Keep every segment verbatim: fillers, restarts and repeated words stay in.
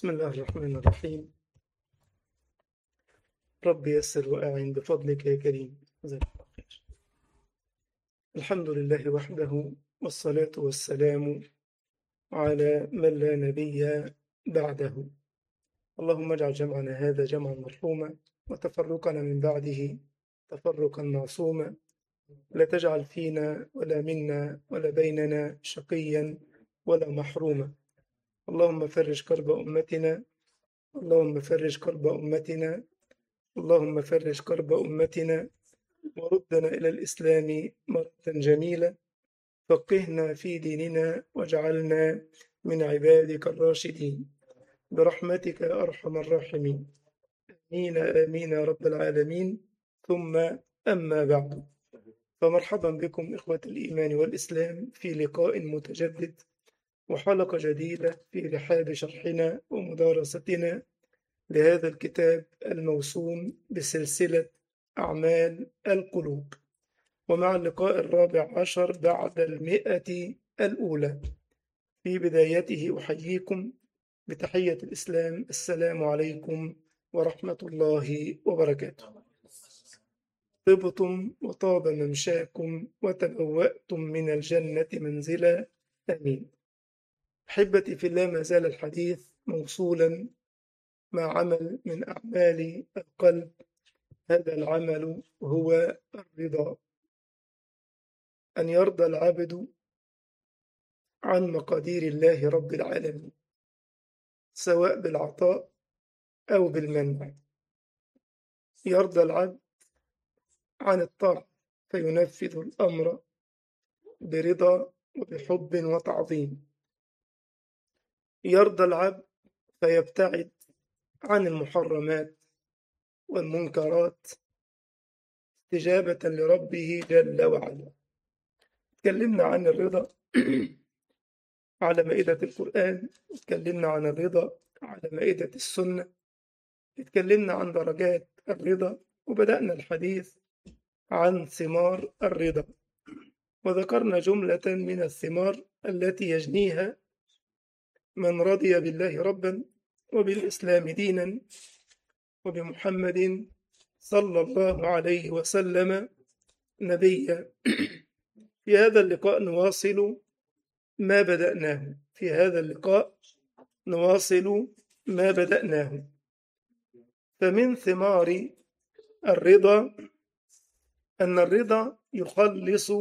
بسم الله الرحمن الرحيم. رب يسر وأعن بفضلك يا كريم. جزاك الله خير. الحمد لله وحده، والصلاة والسلام على من لا نبي بعده. اللهم اجعل جمعنا هذا جمعا مرحوما، وتفرقنا من بعده تفرقا معصوما. لا تجعل فينا ولا منا ولا بيننا شقيا ولا محروما. اللهم فرج كرب أمتنا، اللهم فرج كرب أمتنا، اللهم فرج كرب أمتنا، وردنا إلى الإسلام مرة جميلة. فقهنا في ديننا واجعلنا من عبادك الراشدين برحمتك يا أرحم الراحمين. آمين آمين يا رب العالمين. ثم أما بعد، فمرحبا بكم إخوة الإيمان والإسلام في لقاء متجدد وحلقة جديدة في رحاب شرحنا ومدارستنا لهذا الكتاب الموسوم بسلسلة أعمال القلوب، ومع اللقاء الرابع عشر بعد المئة الأولى. في بدايته أحييكم بتحية الإسلام، السلام عليكم ورحمة الله وبركاته. طبتم وطاب ممشاكم وتبوأتم من الجنة منزلا، آمين. أحبتي في الله، ما زال الحديث موصولا مع عمل من أعمال القلب. هذا العمل هو الرضا، أن يرضى العبد عن مقادير الله رب العالمين، سواء بالعطاء أو بالمنع. يرضى العبد عن الطاعة فينفذ الأمر برضا وبحب وتعظيم. يرضى العبد فيبتعد عن المحرمات والمنكرات استجابة لربه جل وعلا. تكلمنا عن الرضا على مائدة القرآن، تكلمنا عن الرضا على مائدة السنة، تكلمنا عن درجات الرضا، وبدأنا الحديث عن ثمار الرضا، وذكرنا جملة من الثمار التي يجنيها من رضي بالله ربا وبالإسلام دينا وبمحمد صلى الله عليه وسلم نبيا. في هذا اللقاء نواصل ما بدأناه في هذا اللقاء نواصل ما بدأناه فمن ثمار الرضا أن الرضا يخلص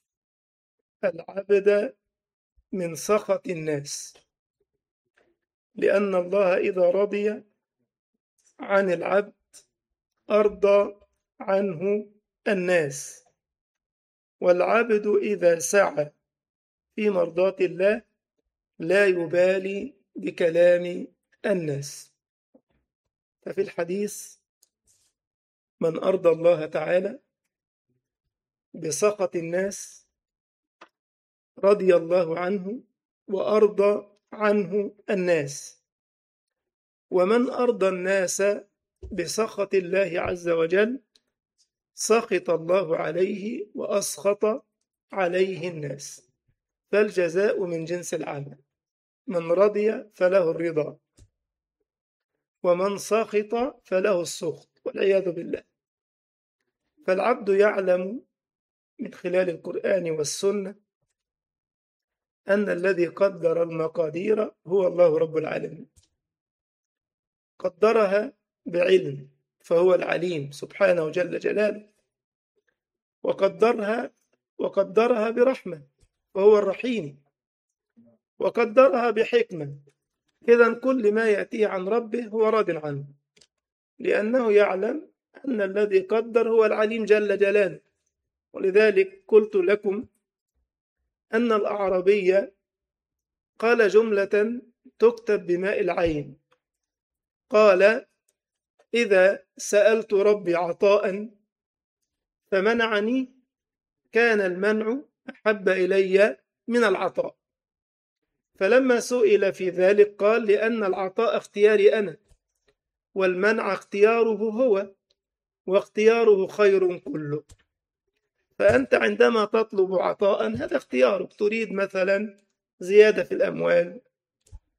العبد من سخط الناس، لأن الله إذا رضي عن العبد أرضى عنه الناس، والعبد إذا سعى في مرضاة الله لا يبالي بكلام الناس. ففي الحديث: من أرضى الله تعالى بسخط الناس رضي الله عنه وأرضى عنه الناس، ومن أرضى الناس بسخط الله عز وجل سخط الله عليه وأسخط عليه الناس. فالجزاء من جنس العمل، من رضي فله الرضا، ومن سخط فله السخط والعياذ بالله. فالعبد يعلم من خلال القرآن والسنة أن الذي قدر المقادير هو الله رب العالمين، قدرها بعلم فهو العليم سبحانه جل جلاله، وقدرها وقدرها برحمة وهو الرحيم، وقدرها بحكمة. إذن كل ما يأتيه عن ربه هو راض عنه، لأنه يعلم أن الذي قدر هو العليم جل جلاله. ولذلك قلت لكم أن الأعرابي قال جملة تكتب بماء العين، قال: إذا سألت ربي عطاء فمنعني كان المنع أحب إلي من العطاء. فلما سئل في ذلك قال: لأن العطاء اختياري أنا، والمنع اختياره هو، واختياره خير كله. فأنت عندما تطلب عطاء هذا اختيارك، تريد مثلا زيادة في الأموال،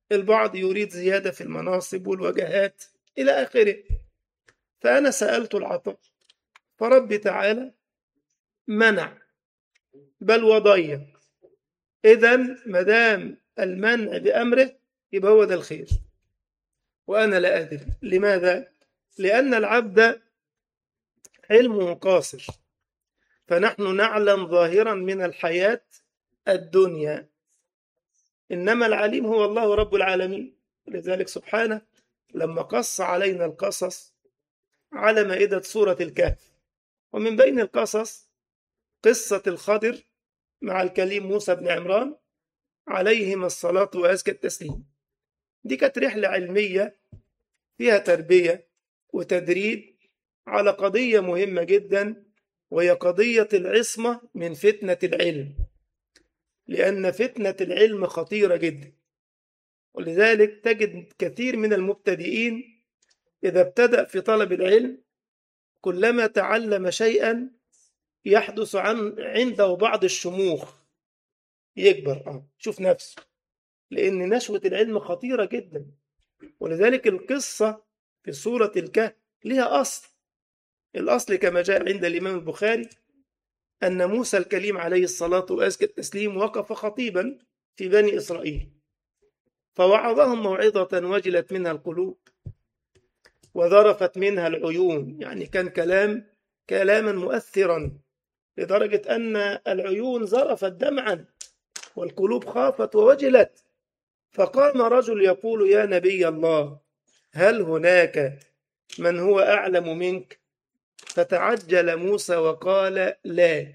البعض يريد زيادة في المناصب والوجهات إلى آخره. فأنا سألت العطاء، فربي تعالى منع بل وضيق. إذن مدام المنع بأمره يبقى هو ده الخير، وأنا لا أدري لماذا. لأن العبد علمه قاصر، فنحن نعلم ظاهرا من الحياة الدنيا، إنما العليم هو الله رب العالمين. لذلك سبحانه لما قص علينا القصص على مائدة سورة الكهف، ومن بين القصص قصة الخضر مع الكليم موسى بن عمران عليهما الصلاة وأزكى التسليم. دي كانت رحلة علمية فيها تربية وتدريب على قضية مهمة جدا، وهي قضية العصمة من فتنة العلم، لأن فتنة العلم خطيرة جدا. ولذلك تجد كثير من المبتدئين إذا ابتدأ في طلب العلم كلما تعلم شيئا يحدث عن عنده بعض الشموخ، يكبر آه شوف نفسه، لأن نشوة العلم خطيرة جدا. ولذلك القصة في سورة الكهف لها أصل. الأصل كما جاء عند الإمام البخاري أن موسى الكليم عليه الصلاة وأزكى التسليم وقف خطيبا في بني إسرائيل، فوعظهم موعظة وجلت منها القلوب وذرفت منها العيون. يعني كان كلام كلاما مؤثرا لدرجة أن العيون ذرفت دمعا والقلوب خافت ووجلت. فقام رجل يقول: يا نبي الله، هل هناك من هو أعلم منك؟ فتعجل موسى وقال: لا.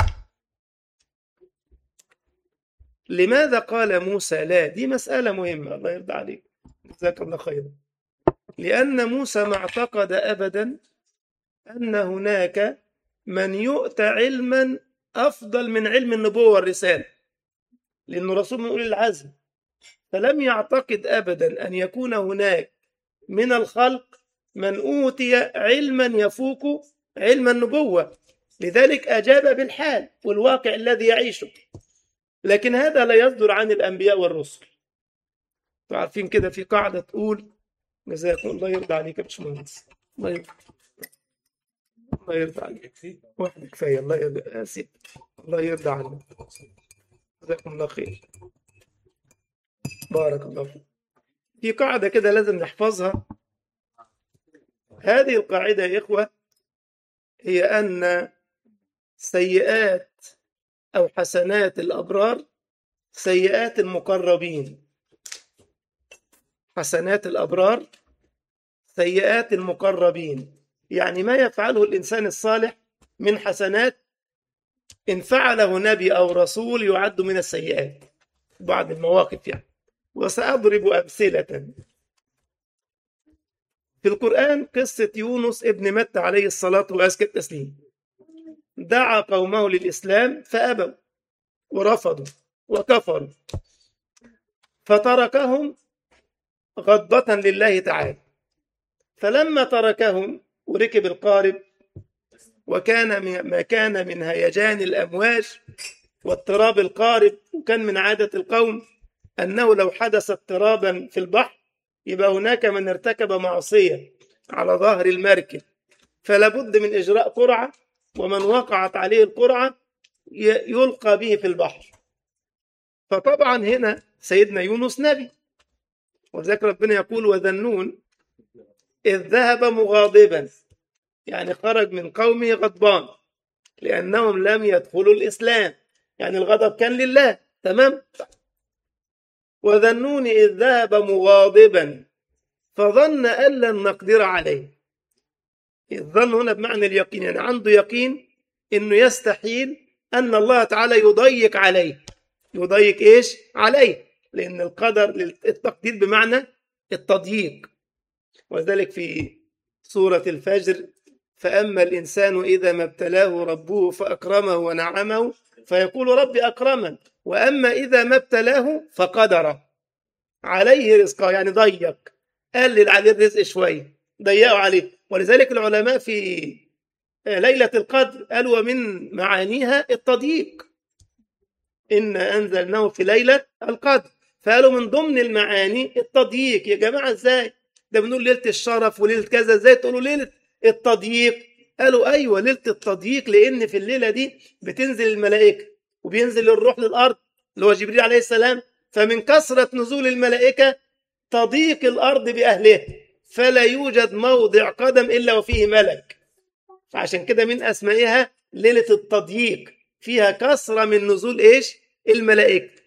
لماذا قال موسى لا؟ دي مسألة مهمة، الله يرضى عليك، جزاك الله خيرا. لأن موسى ما اعتقد أبدا أن هناك من يؤتى علما أفضل من علم النبوة والرسالة، لأنه رسول من أولي العزم، فلم يعتقد أبدا أن يكون هناك من الخلق من أوتي علما يفوق علم النبوة. لذلك أجاب بالحال والواقع الذي يعيشه، لكن هذا لا يصدر عن الأنبياء والرسل. عارفين كده في قاعدة تقول، جزاكم الله يرضى عليك يا باشمهندس، الله يرضى الله يرضى عليك، واحد كفاية، الله يرضى آسف، الله يرضى عنك، جزاكم الله خير، بارك الله فيك. في قاعدة كده لازم نحفظها. هذه القاعدة يا إخوة هي أن سيئات أو حسنات الأبرار سيئات المقربين. حسنات الأبرار سيئات المقربين، يعني ما يفعله الإنسان الصالح من حسنات إن فعله نبي أو رسول يعد من السيئات، بعض المواقف يعني. وسأضرب أمثلة. في القرآن قصة يونس ابن متى عليه الصلاة وأزكى التسليم، دعا قومه للإسلام فأبوا ورفضوا وكفروا، فتركهم غضبة لله تعالى. فلما تركهم وركب القارب، وكان ما كان من هيجان الأمواج واضطراب القارب، وكان من عادة القوم أنه لو حدث اضطرابا في البحر يبقى هناك من ارتكب معصية على ظهر المركب، فلا بد من إجراء قرعة، ومن وقعت عليه القرعة يلقى به في البحر. فطبعا هنا سيدنا يونس نبي، وذلك ربنا يقول: وذنون إذ ذهب مغاضبا، يعني خرج من قومه غضبان لأنهم لم يدخلوا الإسلام، يعني الغضب كان لله، تمام. وذنون إذ ذهب مغاضبا فظن أن لن نقدر عليه. الظن هنا بمعنى اليقين، يعني عنده يقين إنه يستحيل أن الله تعالى يضيق عليه. يضيق إيش؟ عليه، لأن القدر التقدير بمعنى التضييق. وذلك في سورة الفجر: فأما الإنسان إذا ما ابتلاه ربه فأكرمه ونعمه فيقول ربي أكرمن، وأما إذا ما ابتلاه فقدر عليه رزقه، يعني ضيق، قلل عليه الرزق شوية، ضيقوا عليه. ولذلك العلماء في ليلة القدر قالوا ومن معانيها التضييق، إن أنزلناه في ليلة القدر. فقالوا من ضمن المعاني التضييق. يا جماعة ازاي ده بنقول ليلة الشرف وليلة كذا، ازاي تقولوا ليلة التضييق؟ قالوا ايوه ليلة التضييق، لان في الليلة دي بتنزل الملائكة وبينزل الروح للارض اللي هو جبريل عليه السلام، فمن كثرة نزول الملائكة تضيق الارض باهلها، فلا يوجد موضع قدم الا وفيه ملك. فعشان كده من اسمائها ليلة التضييق، فيها كثرة من نزول ايش؟ الملائكة.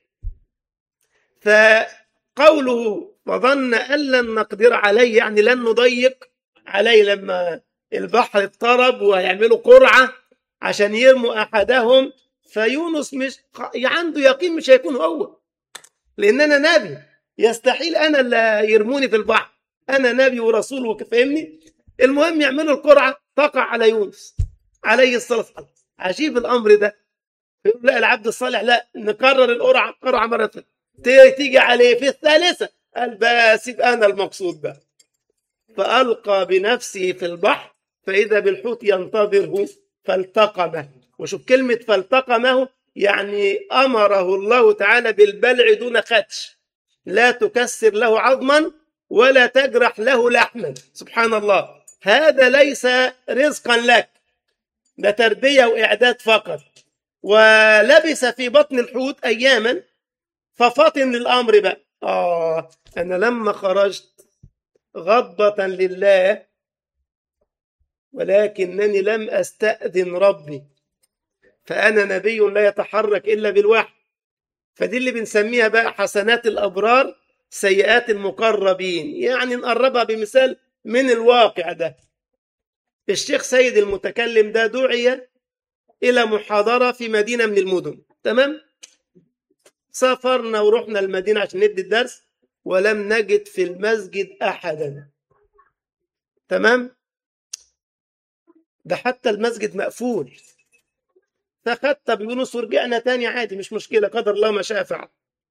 فقوله وظن أن لن نقدر عليه يعني لن نضيق عليه، لما البحر اضطرب ويعملوا قرعة عشان يرموا أحدهم، فيونس مش عنده يقين مش هيكون هو، لأن أنا نبي، يستحيل أنا اللي يرموني في البحر، أنا نبي ورسول وكفهمني. المهم يعملوا القرعة تقع على يونس عليه الصلاة والسلام. عجيب الأمر ده. لا العبد الصالح لا، نكرر القرعة قرعة مرة تيجي عليه في الثالثة قال بس يبقى أنا المقصود بقى، فألقى بنفسه في البحر فإذا بالحوت ينتظره فالتقمه. وشوف كلمة فالتقمه يعني أمره الله تعالى بالبلع دون خدش، لا تكسر له عظما ولا تجرح له لحما. سبحان الله، هذا ليس رزقا لك، ده تربية وإعداد فقط. ولبس في بطن الحوت أياما ففطن للأمر بقى. آه أنا لما خرجت غضبة لله ولكنني لم أستأذن ربي، فأنا نبي لا يتحرك إلا بالوحي. فدي اللي بنسميها بقى حسنات الأبرار سيئات المقربين. يعني نقربها بمثال من الواقع ده. الشيخ سيد المتكلم ده دعي إلى محاضرة في مدينة من المدن، تمام؟ سافرنا ورحنا المدينة عشان ندي الدرس ولم نجد في المسجد أحدا، تمام؟ ده حتى المسجد مقفول. فخدت بيونس ورجعنا تاني عادي، مش مشكلة، قدر الله ما شاء فعل.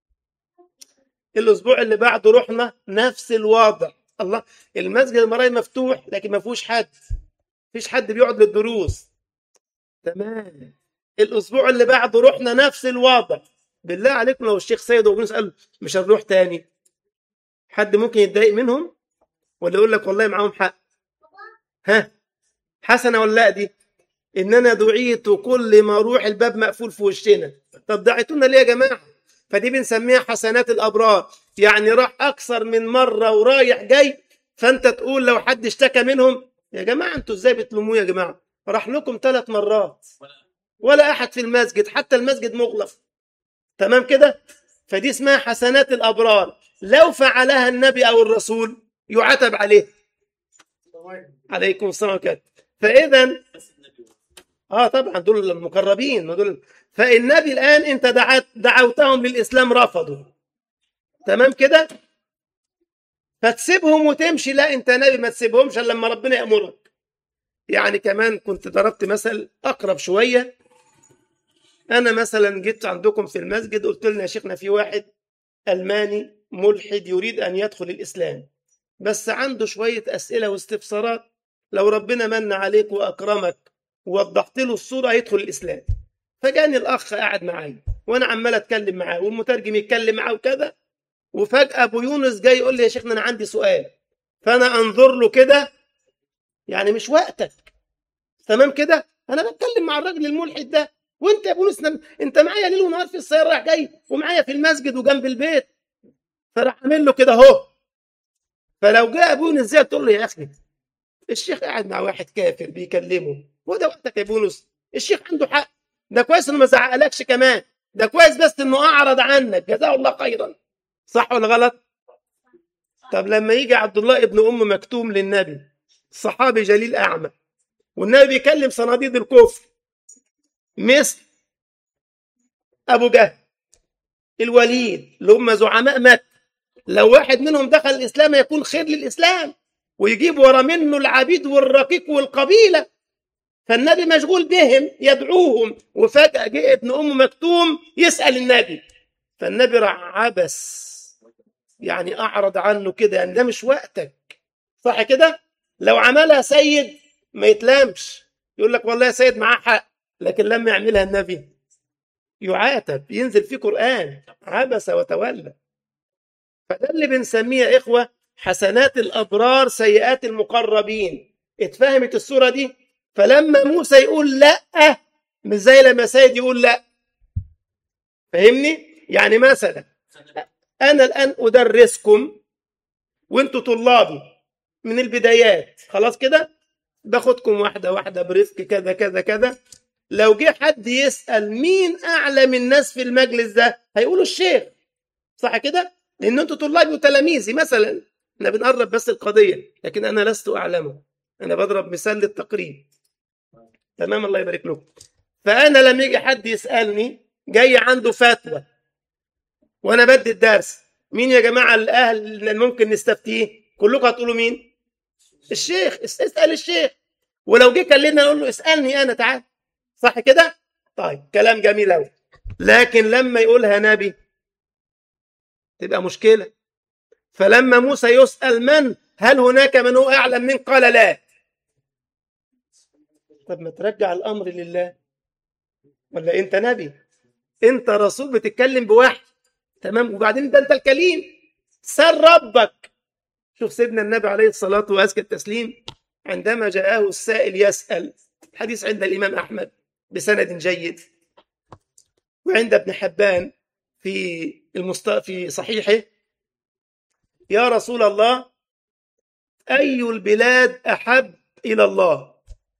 الأسبوع اللي بعده رحنا نفس الوضع. الله، المسجد المراي مفتوح لكن ما فيهوش حد، فيش حد بيقعد للدروس، تمام. الأسبوع اللي بعده رحنا نفس الوضع. بالله عليكم لو الشيخ سيد وابن سأل مش هنروح تاني، حد ممكن يتضايق منهم ولا يقول لك والله معاهم حق؟ ها حسنة ولا لا دي؟ إن أنا دعيت كل ما أروح الباب مقفول في وشنا. طب دعيتونا ليه يا جماعة؟ فدي بنسميها حسنات الأبرار. يعني راح أكثر من مرة ورايح جاي، فأنت تقول لو حد اشتكى منهم يا جماعة أنتوا إزاي بتلوموه يا جماعة؟ راح لكم ثلاث مرات ولا أحد في المسجد، حتى المسجد مغلق، تمام كده؟ فدي اسمها حسنات الأبرار. لو فعلها النبي أو الرسول يعاتب عليه. عليكم السلام عليكم. فإذا آه طبعا دول المقربين دول. فالنبي الآن أنت دعت دعوتهم للإسلام رفضوا، تمام كده؟ فتسيبهم وتمشي؟ لا، أنت نبي ما تسيبهمش إلا لما ربنا يأمرك. يعني كمان كنت ضربت مثل أقرب شوية. أنا مثلا جيت عندكم في المسجد قلت لنا يا شيخنا في واحد ألماني ملحد يريد أن يدخل الإسلام، بس عنده شوية أسئلة واستفسارات، لو ربنا من عليك وأكرمك ووضحت له الصورة هيدخل الإسلام. فجاني الأخ قاعد معايا وأنا عمال أتكلم معاه والمترجم يتكلم معاه وكذا، وفجأة أبو يونس جاي يقول لي يا شيخنا أنا عندي سؤال. فأنا أنظر له كده، يعني مش وقتك، تمام كده؟ أنا بتكلم مع الراجل الملحد ده، وأنت يا أبو يونس أنت معايا ليل ونهار في السيارة رايح جاي ومعايا في المسجد وجنب البيت. فراح عامل له كده أهو. فلو جاء أبو يونس زي تقول له يا أخي الشيخ قاعد مع واحد كافر بيكلمه، وده وقتك يا أبو يونس، الشيخ عنده حق، ده كويس إنه ما زعقلكش كمان، ده كويس بس إنه أعرض عنك، جزاه الله خيرا، صح ولا غلط؟ طب لما يجي عبد الله ابن أم مكتوم للنبي، صحابي جليل أعمى، والنبي بيكلم صناديد الكفر مثل أبو جهل، الوليد، اللي هم زعماء مكة، لو واحد منهم دخل الإسلام يكون خير للإسلام ويجيب ورا منه العبيد والرقيق والقبيلة. فالنبي مشغول بهم يدعوهم، وفجأة جاء ابن أم مكتوم يسأل النبي، فالنبي راح عبس، يعني أعرض عنه كده، يعني ده مش وقتك، صح كده؟ لو عملها سيد ما يتلامش، يقول لك والله يا سيد معاه حق، لكن لما يعملها النبي يعاتب، ينزل فيه قرآن عبس وتولى. فده اللي بنسميه يا إخوة حسنات الأبرار سيئات المقربين. اتفهمت الصورة دي؟ فلما موسى يقول لأ مش زي لما سيد يقول لأ. فهمني؟ يعني مثلا أنا الآن أدرسكم وانتوا طلابي من البدايات، خلاص كده باخدكم واحدة واحدة برزق كذا كذا كذا. لو جه حد يسأل مين أعلم الناس في المجلس ده هيقولوا الشيخ، صح كده؟ لأن انتوا طلابي وتلاميذي مثلا. احنا بنقرب بس القضية، لكن أنا لست أعلمه، أنا بضرب مثال للتقريب. تمام، الله يبارك لكم. فأنا لما يجي حد يسألني جاي عنده فتوى وأنا بدي الدرس، مين يا جماعة الأهل اللي ممكن نستفتيه؟ كلكم هتقولوا مين؟ الشيخ. اسأل الشيخ. ولو جه كلمنا نقول له اسألني أنا، تعال، صح كده؟ طيب كلام جميل أوي. لكن لما يقولها نبي تبقى مشكلة. فلما موسى يسأل من هل هناك من هو أعلم من قال لا. طب ما ترجع الأمر لله. ولا أنت نبي؟ أنت رسول بتتكلم بوحي، تمام؟ وبعدين ده أنت الكليم، سل ربك. شوف سيدنا النبي عليه الصلاة وأزكى التسليم عندما جاءه السائل يسأل، حديث عند الإمام أحمد بسند جيد، وعند ابن حبان في المست... في صحيحه: يا رسول الله أي البلاد أحب إلى الله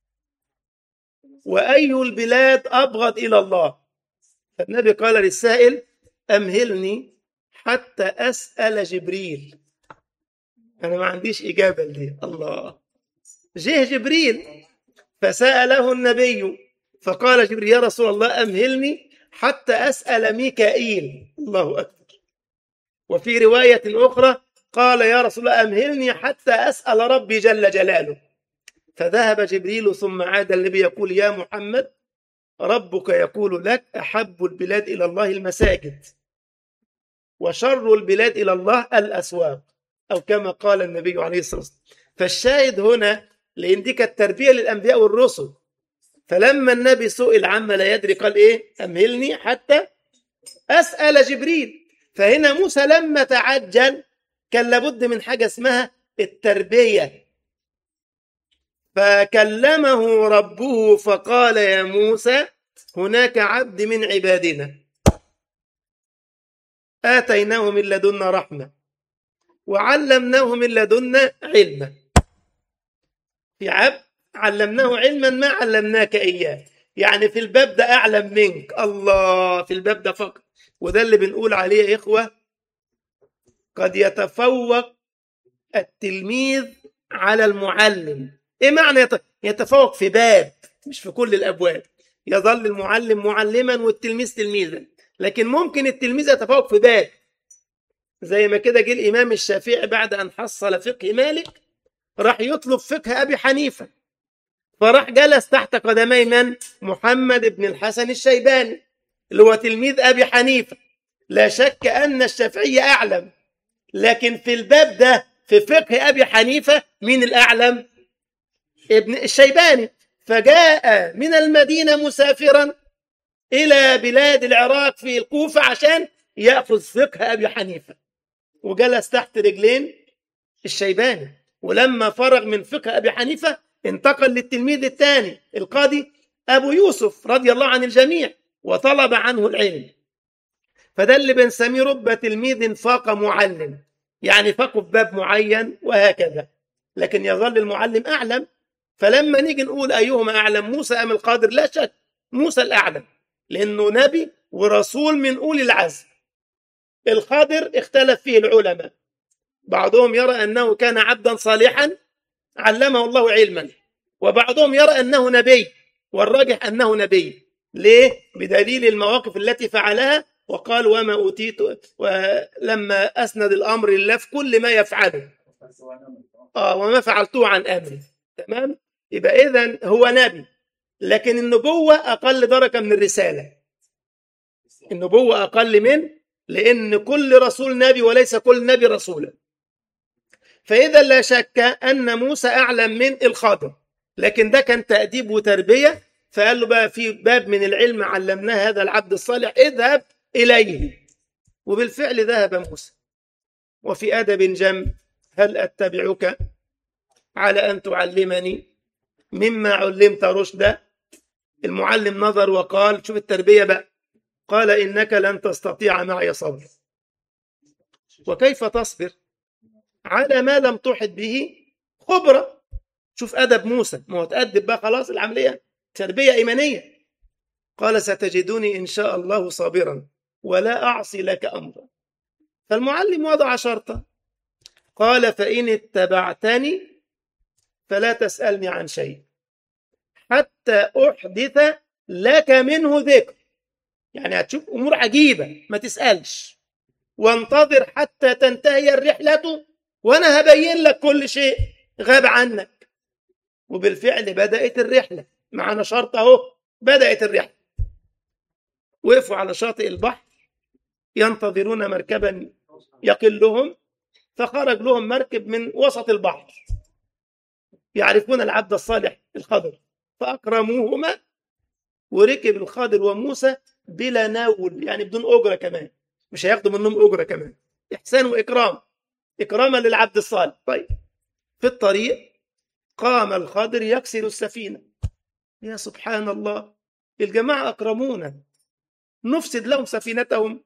وأي البلاد أبغض إلى الله؟ فالنبي قال للسائل: أمهلني حتى أسأل جبريل. أنا ما عنديش إجابة ليه. الله. جه جبريل فسأله النبي فقال جبريل: يا رسول الله أمهلني حتى أسأل ميكائيل. الله أكبر. وفي رواية أخرى قال: يا رسول الله أمهلني حتى أسأل ربي جل جلاله. فذهب جبريل ثم عاد النبي يقول: يا محمد ربك يقول لك أحب البلاد إلى الله المساجد وشر البلاد إلى الله الأسواق، أو كما قال النبي عليه الصلاة والسلام. فالشاهد هنا لأن دي كانت تربية للأنبياء والرسل. فلما النبي سئل عما لا يدري قال إيه؟ أمهلني حتى أسأل جبريل. فهنا موسى لما تعجل كان لابد من حاجة اسمها التربية. فكلمه ربه فقال: يا موسى هناك عبد من عبادنا آتيناه من لدنا رحمة وعلمناه من لدنا علما. في عبد علمناه علما ما علمناك إياه، يعني في الباب ده أعلم منك. الله، في الباب ده فقط. وده اللي بنقول عليه يا إخوة، قد يتفوق التلميذ على المعلم. إيه معنى يتفوق؟ في باب، مش في كل الأبواب. يظل المعلم معلما والتلميذ تلميذا، لكن ممكن التلميذ يتفوق في باب. زي ما كده جه الإمام الشافعي بعد أن حصل فقه مالك راح يطلب فقه أبي حنيفة، فراح جلس تحت قدمي من؟ محمد بن الحسن الشيباني اللي هو تلميذ أبي حنيفة. لا شك أن الشافعي أعلم، لكن في الباب ده في فقه أبي حنيفة مين الأعلم؟ ابن الشيباني. فجاء من المدينة مسافرا إلى بلاد العراق في الكوفة عشان يأخذ فقه أبي حنيفة، وجلس تحت رجلين الشيباني. ولما فرغ من فقه أبي حنيفة انتقل للتلميذ الثاني القاضي أبو يوسف رضي الله عن الجميع وطلب عنه العلم. فده اللي بنسميه رب تلميذ فاق معلم، يعني فاقه في باب معين وهكذا، لكن يظل المعلم أعلم. فلما نيجي نقول أيهما أعلم، موسى أم القادر؟ لا شك موسى الأعلم، لأنه نبي ورسول من أولي العزم. الخضر اختلف فيه العلماء، بعضهم يرى أنه كان عبدا صالحا علمه الله علما، وبعضهم يرى أنه نبي، والراجح أنه نبي. ليه؟ بدليل المواقف التي فعلها، وقال: وما أوتيت، ولما أسند الأمر لله في كل ما يفعله، آه وما فعلته عن أمري. تمام؟ يبقى إذن هو نبي، لكن النبوة أقل درجة من الرسالة. النبوة أقل من، لأن كل رسول نبي وليس كل نبي رسولا. فإذا لا شك أن موسى أعلم من الخضر، لكن ده كان تأديب وتربية. فقال له بقى في باب من العلم علمناه هذا العبد الصالح، اذهب إليه. وبالفعل ذهب موسى وفي أدب جم: هل أتبعك على أن تعلمني مما علمت رشدا. المعلم نظر وقال، شوف التربية بقى، قال: إنك لن تستطيع معي صبر. وكيف تصبر على ما لم تحط به خبرة؟ شوف أدب موسى، ما هو تأدب بقى خلاص، العملية تربية إيمانية. قال: ستجدني إن شاء الله صابرا ولا أعصي لك أمرا. فالمعلم وضع شرطا، قال: فإن اتبعتني فلا تسألني عن شيء حتى أحدث لك منه ذكر. يعني هتشوف أمور عجيبة ما تسألش، وانتظر حتى تنتهي الرحلة وأنا هبين لك كل شيء غاب عنك. وبالفعل بدأت الرحلة، معنا شرط أهو، بدأت الرحلة. وقفوا على شاطئ البحر ينتظرون مركبا يقلهم، فخرج لهم مركب من وسط البحر، يعرفون العبد الصالح الخضر، فأكرموهما، وركب الخضر وموسى بلا نول، يعني بدون أجرة كمان، مش هياخدوا منهم أجرة كمان، إحسان وإكرام، إكراما للعبد الصالح. طيب، في الطريق قام الخضر يكسر السفينة. يا سبحان الله، الجماعة أكرمونا، نفسد لهم سفينتهم.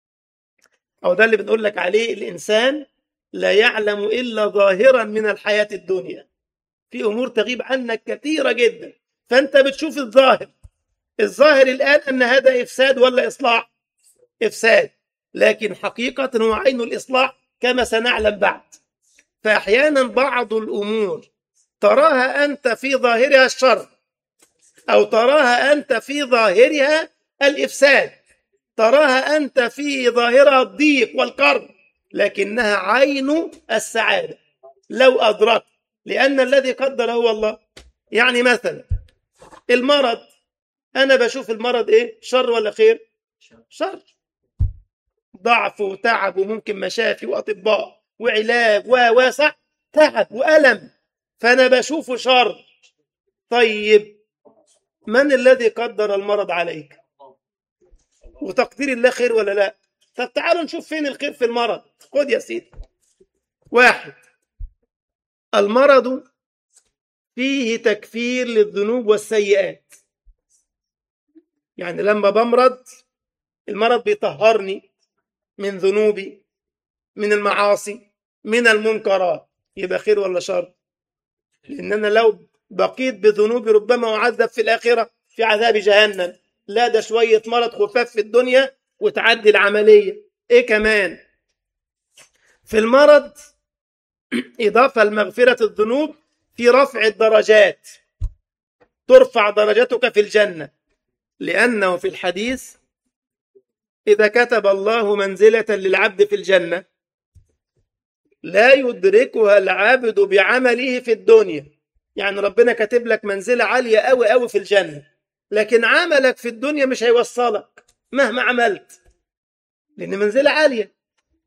أو ده اللي بنقول لك عليه، الإنسان لا يعلم إلا ظاهرا من الحياة الدنيا، في أمور تغيب عنك كثيرة جدا، فأنت بتشوف الظاهر. الظاهر الآن أن هذا إفساد ولا إصلاح؟ إفساد، لكن حقيقة هو عين الإصلاح كما سنعلم بعد. فأحيانا بعض الأمور تراها أنت في ظاهرها الشر، أو تراها أنت في ظاهرها الإفساد، تراها أنت في ظاهرها الضيق والكرب، لكنها عين السعادة لو أدركت، لأن الذي قدر هو الله. يعني مثلا المرض، أنا بشوف المرض إيه؟ شر ولا خير؟ شر، ضعف وتعب، وممكن مشافي وأطباء وعلاج وواسع تعب وألم، فأنا بشوفه شر. طيب، من الذي قدر المرض عليك؟ وتقدير الله خير ولا لا؟ طب تعالوا نشوف فين الخير في المرض. خد يا سيدي، واحد، المرض فيه تكفير للذنوب والسيئات. يعني لما بمرض، المرض بيطهرني من ذنوبي، من المعاصي، من المنكرات. يبقى خير ولا شر؟ لأن أنا لو بقيت بذنوبي ربما أعذب في الآخرة في عذاب جهنم. لا، ده شوية مرض خفاف في الدنيا وتعدي العملية. إيه كمان في المرض؟ إضافة لمغفرة الذنوب في رفع الدرجات، ترفع درجتك في الجنة، لأنه في الحديث: إذا كتب الله منزلة للعبد في الجنة لا يدركها العبد بعمله في الدنيا. يعني ربنا كاتب لك منزلة عالية أوي أوي في الجنة، لكن عملك في الدنيا مش هيوصلك مهما عملت، لأن منزلة عالية.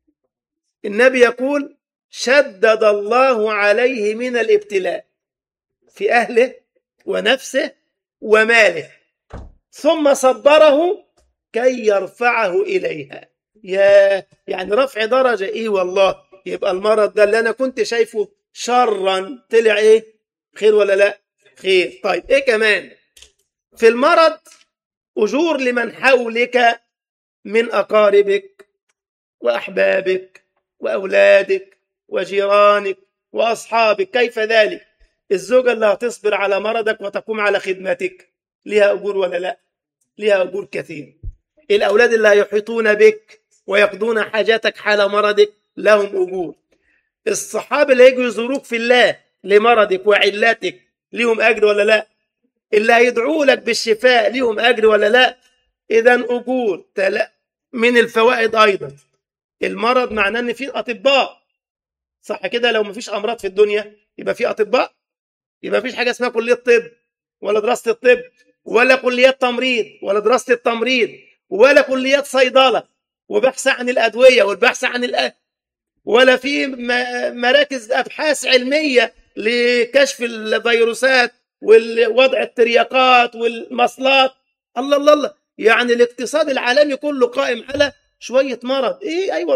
النبي يقول: شدد الله عليه من الابتلاء في أهله ونفسه وماله، ثم صبره كي يرفعه إليها. يا يعني رفع درجة. إيه والله، يبقى المرض ده اللي أنا كنت شايفه شرا طلع إيه؟ خير ولا لا؟ خير. طيب، إيه كمان في المرض؟ أجور لمن حولك من أقاربك وأحبابك وأولادك وجيرانك وأصحابك. كيف ذلك؟ الزوجة اللي هتصبر على مرضك وتقوم على خدمتك لها أجور ولا لا؟ لها أجور كثير. الأولاد اللي هيحيطون بك ويقضون حاجاتك حال مرضك لهم أجور. الصحابة اللي هيجوا يزوروك في الله لمرضك وعلاتك لهم أجر ولا لا؟ اللي هيدعوا لك بالشفاء لهم أجر ولا لا؟ إذن أجور. من الفوائد أيضا، المرض معناه أن في أطباء، صح كده؟ لو مفيش أمراض في الدنيا يبقى في أطباء، يبقى مفيش حاجة اسمها كلية طب ولا دراسة الطب ولا كليات تمريض ولا دراسة التمريض ولا كليات صيدلة وبحث عن الأدوية والبحث عن الأ... ولا في مراكز أبحاث علمية لكشف الفيروسات ووضع الترياقات والمصلات. الله الله الله، يعني الاقتصاد العالمي كله قائم على شوية مرض. إيه؟ أي والله،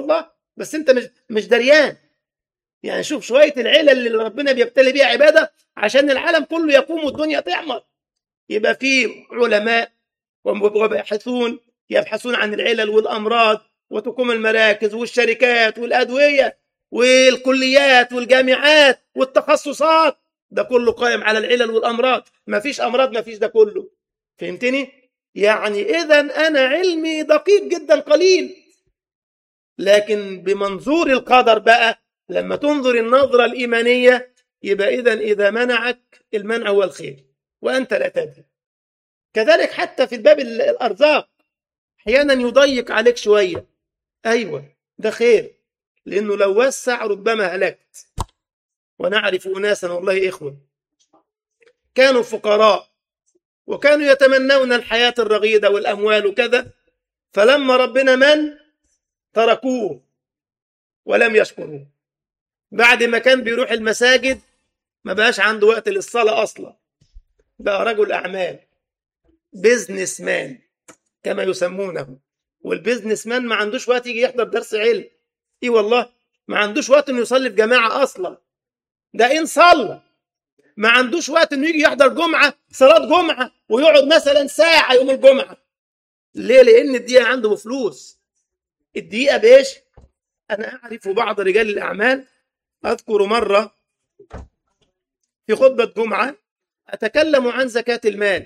بس انت مش مش دريان. يعني شوف شويه العلل اللي ربنا بيبتلي بيها عباده عشان العالم كله يقوم والدنيا تعمر. يبقى في علماء وباحثون يبحثون عن العلل والامراض، وتقوم المراكز والشركات والادويه والكليات والجامعات والتخصصات، ده كله قائم على العلل والامراض. ما فيش امراض، ما فيش ده كله. فهمتني؟ يعني اذا انا علمي دقيق جدا قليل، لكن بمنظور القدر بقى لما تنظر النظرة الإيمانية يبقى إذا إذا منعك المنع هو الخير وأنت لا تدري. كذلك حتى في باب الأرزاق أحيانا يضيق عليك شوية، أيوة ده خير، لأنه لو وسع ربما هلكت. ونعرف أناسا والله إخوة كانوا فقراء وكانوا يتمنون الحياة الرغيدة والأموال وكذا، فلما ربنا من تركوه ولم يشكروه. بعد ما كان بيروح المساجد ما بقاش عنده وقت للصلاة أصلا، بقى رجل أعمال، بيزنس مان كما يسمونه. والبيزنس مان ما عندوش وقت يجي يحضر درس علم، إيه والله ما عندوش وقت إنه يصلي في جماعة أصلا. ده إن صلى ما عندوش وقت إنه يجي يحضر جمعة، صلاة جمعة، ويقعد مثلا ساعة يوم الجمعة. ليه؟ لأن الدقيقة عنده بفلوس. الدقيقة بإيش؟ أنا أعرف بعض رجال الأعمال، أذكر مرة في خطبة جمعة أتكلم عن زكاة المال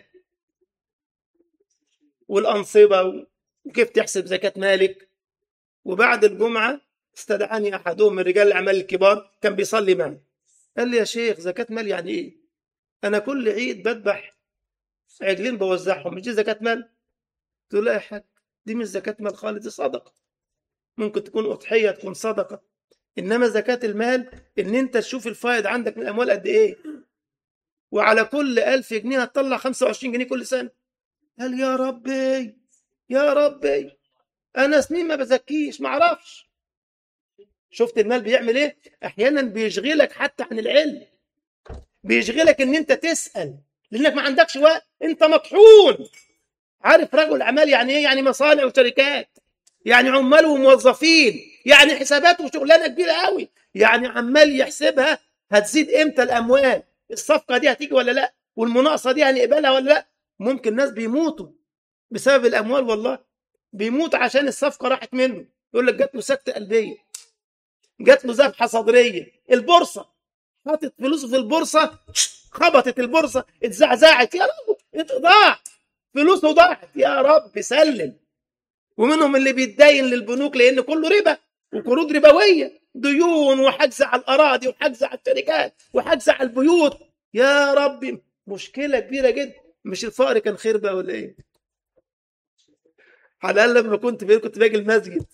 والأنصبة وكيف تحسب زكاة مالك، وبعد الجمعة استدعاني أحدهم من رجال الأعمال الكبار كان بيصلي معي، قال لي يا شيخ زكاة مال يعني إيه؟ أنا كل عيد بذبح عجلين بوزعهم، مش دي زكاة مال؟ قلت له لا يا حاج، دي مش زكاة مال خالص، دي صدقة. ممكن تكون أضحية، تكون صدقة، إنما زكاة المال إن أنت تشوف الفائض عندك من الأموال قد إيه، وعلى كل ألف جنيه هتطلع خمسة وعشرين جنيه كل سنة. قال يا ربي يا ربي أنا سنين ما بزكيش ما أعرفش. شفت المال بيعمل إيه؟ أحيانا بيشغلك حتى عن العلم، بيشغلك إن أنت تسأل لأنك ما عندكش وقت، أنت مطحون. عارف رجل أعمال يعني إيه؟ يعني مصانع وشركات، يعني عمال وموظفين، يعني حسابات وشغلانة كبيرة قوي، يعني عمال يحسبها هتزيد إمتى الأموال، الصفقة دي هتيجي ولا لا، والمناقصة دي هنقبلها ولا لا. ممكن ناس بيموتوا بسبب الأموال، والله بيموت عشان الصفقة راحت منه، يقول لك جات له سكتة قلبية، جات له ذبحة صدرية. البورصة حاطط فلوسه في البورصة، خبطت البورصة اتزعزعت، يا رب ضاع فلوسه، ضاعت، يا رب سلم. ومنهم اللي بيتدين للبنوك لأن كله ربا وقروض ربوية، ديون وحجز على الأراضي وحجز على الشركات وحجز على البيوت، يا ربي مشكلة كبيرة جدا. مش الفقر كان خير بقى ولا إيه؟ على الأقل لما كنت بيه كنت باجي المسجد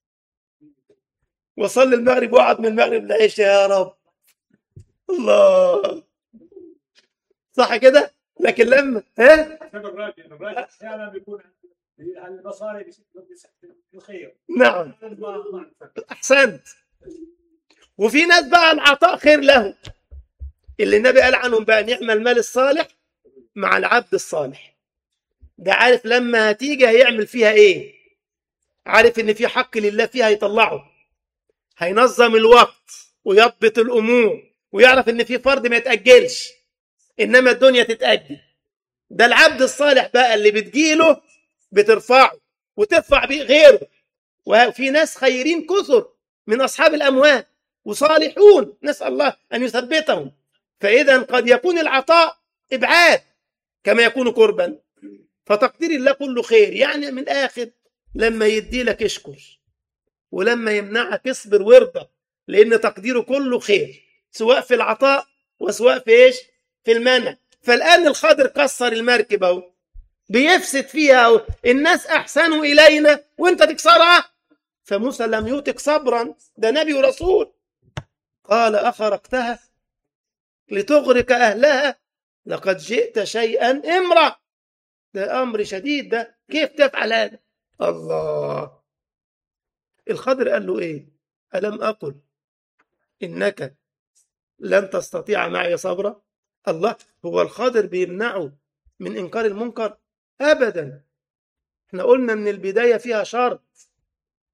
وصلي المغرب واقعد من المغرب للعشاء، يا رب الله، صح كده. لكن لما ها احيانا بيكون المصاري بالخير. نعم احسنت. وفي ناس بقى العطاء خير له، اللي النبي قال عنهم بقى نعم المال الصالح مع العبد الصالح. ده عارف لما هتيجي هيعمل فيها ايه، عارف ان في حق لله فيها هيطلعه، هينظم الوقت ويضبط الامور ويعرف ان في فرض ما يتأجلش انما الدنيا تتأجل. ده العبد الصالح بقى اللي بتجيله بترفعه وترفع بيه غيره. وفي ناس خيرين كثر من اصحاب الاموال وصالحون، نسأل الله ان يثبتهم. فاذا قد يكون العطاء ابعاد كما يكون قربا، فتقدير الله كله خير. يعني من الاخر لما يدي لك اشكر، ولما يمنعك اصبر وارضى، لان تقديره كله خير، سواء في العطاء وسواء في ايش، في المنع. فالان الخضر كسر المركب اهو، بيفسد فيها اهو، الناس احسنوا الينا وانت تكسرها. فموسى لم يوتك صبرا، ده نبي ورسول، قال اخرقتها لتغرق اهلها لقد جئت شيئا امرا. ده امر شديد، ده كيف تفعل هذا؟ الله. الخضر قال له ايه؟ الم اقل انك لن تستطيع معي صبرا؟ الله، هو الخضر بيمنعه من انكار المنكر؟ ابدا. احنا قلنا من البدايه فيها شرط،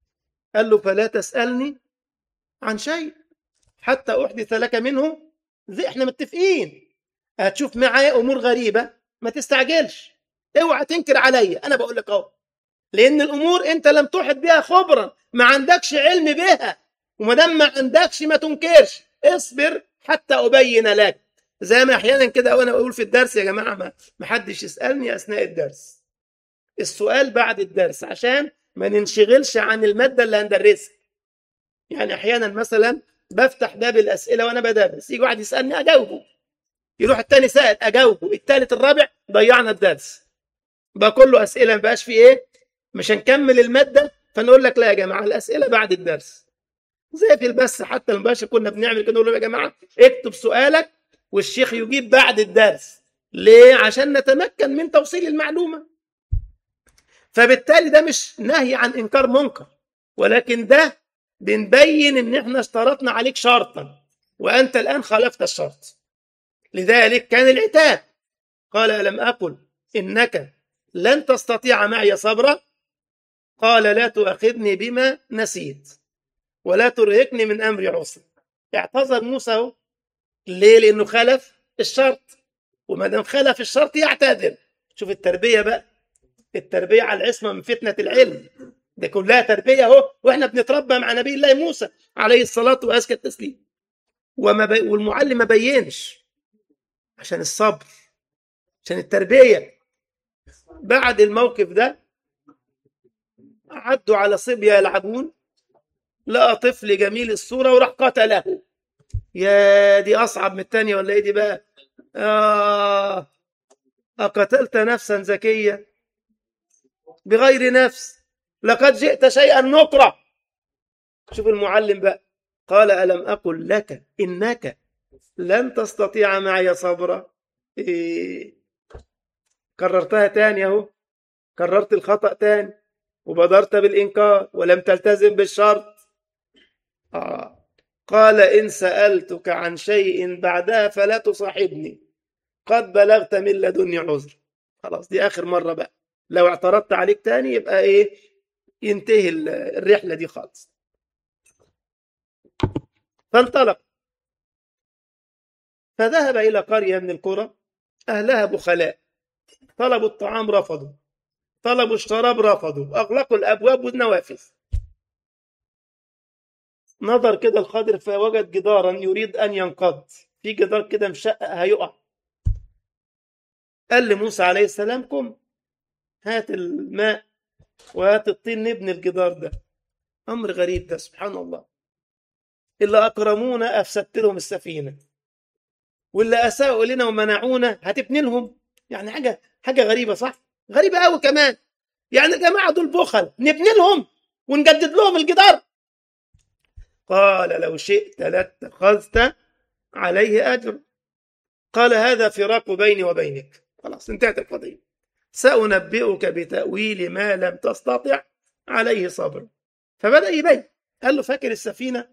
قال له فلا تسألني عن شيء حتى أحدث لك منه. زي احنا متفقين، هتشوف معايا أمور غريبة ما تستعجلش، اوعى تنكر عليا، أنا بقول لك أهو، لأن الأمور أنت لم تحط بها خبرا، ما عندكش علم بها، وما دام ما عندكش ما تنكرش، اصبر حتى أبين لك. زي ما أحيانا كده وأنا أقول في الدرس يا جماعة ما ما حدش يسألني أثناء الدرس، السؤال بعد الدرس عشان ما ننشغلش عن المادة اللي هندرسها. يعني أحيانا مثلا بفتح باب الأسئلة وأنا بدرس، يجي واحد يسألني أجاوبه، يروح التاني سائل أجاوبه، التالت الرابع، ضيعنا الدرس بقى كله أسئلة، ما بقاش في إيه، مش هنكمل المادة. فنقول لك لا يا جماعة الأسئلة بعد الدرس. زي في البث حتى المباشر كنا بنعمل كده، نقول له يا جماعة اكتب سؤالك والشيخ يجيب بعد الدرس. ليه؟ عشان نتمكن من توصيل المعلومة. فبالتالي ده مش نهي عن إنكار منكر، ولكن ده بنبين إن إحنا اشترطنا عليك شرطا وأنت الآن خالفت الشرط، لذلك كان العتاب. قال ألم أقل إنك لن تستطيع معي صبرا؟ قال لا تؤاخذني بما نسيت ولا ترهقني من أمري عسر. اعتذر موسى هو. ليه؟ لأنه خالف الشرط، وما دام خالف الشرط يعتذر. شوف التربية بقى، التربية على العصمة من فتنة العلم، ده كلها تربية اهو، واحنا بنتربى مع نبي الله موسى عليه الصلاة وأزكى التسليم. وما بي... والمعلم ما بينش عشان الصبر، عشان التربية. بعد الموقف ده عدوا على صبية يلعبون، لقى طفل جميل الصورة وراح قتله. يا دي أصعب من التانية ولا إيه دي بقى؟ آه أقتلت نفسا زكية بغير نفس لقد جئت شيئا نكرا. شوف المعلم بقى، قال ألم أقل لك إنك لن تستطيع معي صبرا؟ إيه؟ كررتها تاني اهو، كررت الخطأ تاني وبدرت بالإنكار ولم تلتزم بالشرط. آه. قال إن سألتك عن شيء بعدها فلا تصاحبني قد بلغت من لدني عذر. خلاص دي آخر مرة بقى، لو اعترضت عليك تاني يبقى إيه، ينتهي الرحلة دي خالص. فانطلق فذهب إلى قرية من القرى أهلها بخلاء، طلبوا الطعام رفضوا، طلبوا الشراب رفضوا، أغلقوا الأبواب والنوافذ. نظر كده الخضر فوجد جدارا يريد أن ينقض، في جدار كده مشقق هيقع. قال لموسى عليه السلام قم هات الماء وهات الطين نبني الجدار ده. أمر غريب ده سبحان الله، اللي أكرمونا أفسدت لهم السفينة، واللي أساءوا لنا ومنعونا هتبني لهم. يعني حاجة حاجة غريبة، صح؟ غريبة قوي كمان. يعني الجماعة دول بخل نبني لهم ونجدد لهم الجدار؟ قال لو شئت لاتخذت عليه أجر. قال هذا فراق بيني وبينك، خلاص انتهت القضية، سأنبئك بتأويل ما لم تستطع عليه صبر. فبدأ يبين، قال له فاكر السفينة؟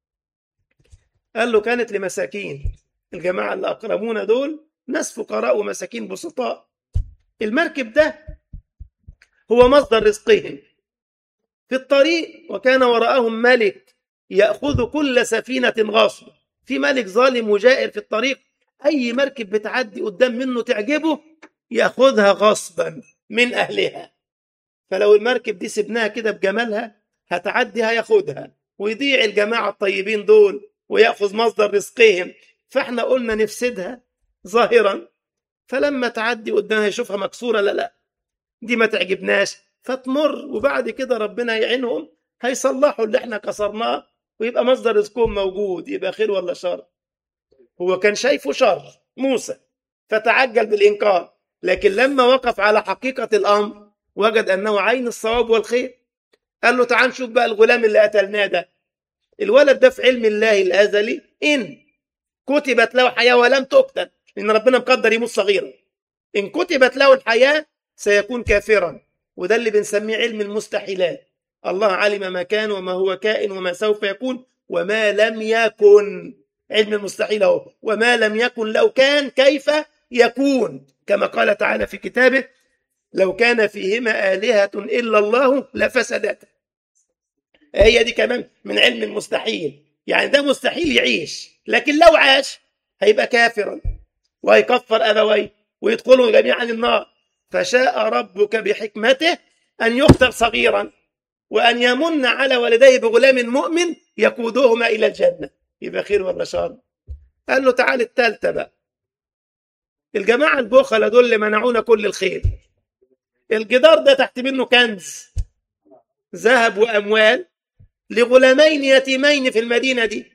قال له كانت لمساكين، الجماعة اللي أكرمونا دول ناس فقراء ومساكين بسطاء، المركب ده هو مصدر رزقهم في الطريق، وكان وراءهم ملك يأخذ كل سفينة غاصبة. في ملك ظالم وجائر في الطريق، أي مركب بتعدي قدام منه تعجبه يأخذها غصبا من أهلها. فلو المركب دي سبناها كده بجمالها هتعدي هياخدها ويضيع الجماعة الطيبين دول ويأخذ مصدر رزقهم. فاحنا قلنا نفسدها ظاهرا، فلما تعدي قدامها يشوفها مكسورة، لا لا دي ما تعجبناش، فتمر وبعد كده ربنا يعينهم هيصلحوا اللي احنا كسرناه ويبقى مصدر رزقهم موجود. يبقى خير ولا شر؟ هو كان شايفه شر موسى فتعجل بالإنكار، لكن لما وقف على حقيقة الأمر وجد أنه عين الصواب والخير. قال له تعال نشوف بقى الغلام اللي قتلناه ده، الولد ده في علم الله الأزلي إن كتبت له حياة ولم تقتل، لأن ربنا مقدر يموت صغيرا، إن كتبت له الحياة سيكون كافرا، وده اللي بنسميه علم المستحيلات. الله علم ما كان وما هو كائن وما سوف يكون وما لم يكن، علم المستحيل اهو، وما لم يكن لو كان كيف يكون، كما قال تعالى في كتابه لو كان فيهما آلهة إلا الله لفسدتا. هي دي كمان من علم المستحيل، يعني ده مستحيل يعيش، لكن لو عاش هيبقى كافرا وهيكفر أبويه ويدخلوا جميعا النار. فشاء ربك بحكمته أن يقتل صغيرا وأن يمن على والديه بغلام مؤمن يقودهما إلى الجنة. يبقى خير ولا شر؟ قال له تعال التالتة بقى. الجماعة البخلة دول اللي منعونا كل الخير، الجدار ده تحت منه كنز ذهب وأموال لغلامين يتيمين في المدينة دي،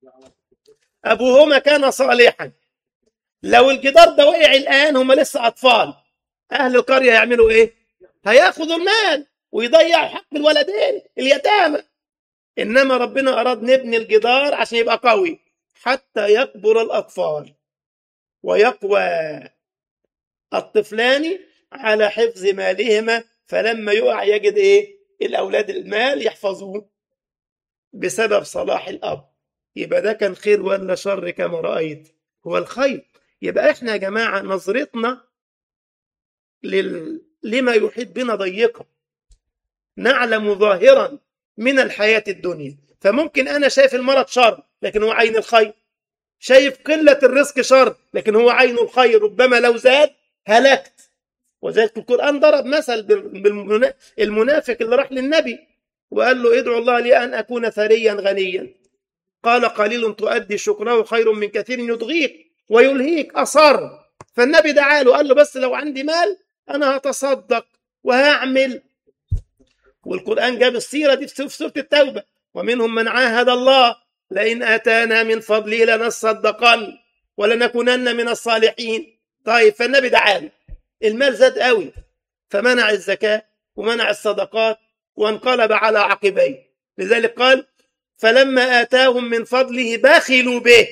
أبوهما كان صالحا. لو الجدار ده وقع الآن، هم لسه أطفال، أهل القرية يعملوا إيه؟ هياخدوا المال ويضيعوا حق الولدين اليتامى. إنما ربنا أراد نبني الجدار عشان يبقى قوي حتى يكبر الأطفال ويقوى الطفلان على حفظ مالهما، فلما يقع يجد إيه؟ الأولاد المال يحفظوه بسبب صلاح الأب. يبقى ده كان خير ولا شر؟ كما رأيت هو الخير. يبقى إحنا يا جماعة نظرتنا لل... لما يحيط بنا ضيقة، نعلم ظاهرا من الحياة الدنيا. فممكن أنا شايف المرض شر لكن هو عين الخير، شايف قلة الرزق شر لكن هو عين الخير، ربما لو زاد هلكت. وذلك القرآن ضرب مثل بالمنافق اللي راح للنبي وقال له ادعو الله لي أن أكون ثريا غنيا، قال قليل تؤدي شكره خير من كثير يضغيك ويلهيك. أصر، فالنبي دعا له قال له بس لو عندي مال أنا هتصدق وهعمل. والقرآن جاب السيرة دي في سورة التوبة، ومنهم من عاهد الله لئن آتانا من فضله لنصدقن ولنكونن من الصالحين. طيب، فالنبي دعا له، المال زاد قوي فمنع الزكاة ومنع الصدقات وانقلب على عقبيه. لذلك قال فلما آتاهم من فضله بخلوا به.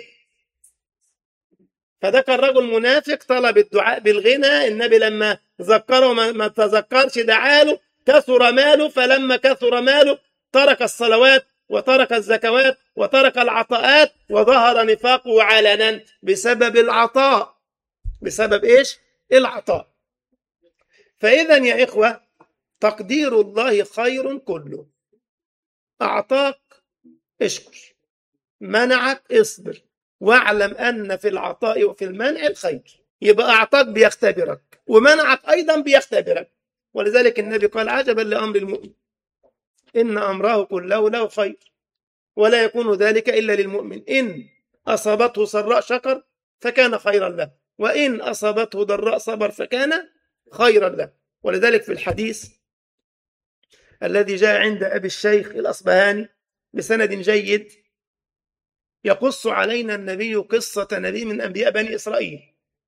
فده كان رجل منافق طلب الدعاء بالغنى، النبي لما ذكره ما تذكرش دعاله، كثر ماله، فلما كثر ماله ترك الصلوات وترك الزكوات وترك العطاءات وظهر نفاقه علنا بسبب العطاء. بسبب ايش؟ العطاء. فإذا يا إخوة تقدير الله خير كله. أعطاك اشكر، منعك اصبر، واعلم أن في العطاء وفي المنع الخير. يبقى أعطاك بيختبرك ومنعك أيضا بيختبرك. ولذلك النبي قال عجبا لأمر المؤمن إن أمره كله له خير ولا يكون ذلك إلا للمؤمن، إن أصابته سراء شكر فكان خيرا له وإن أصابته ضراء صبر فكان خيرا له. ولذلك في الحديث الذي جاء عند أبي الشيخ الأصبهاني بسند جيد يقص علينا النبي قصة نبي من أنبياء بني إسرائيل.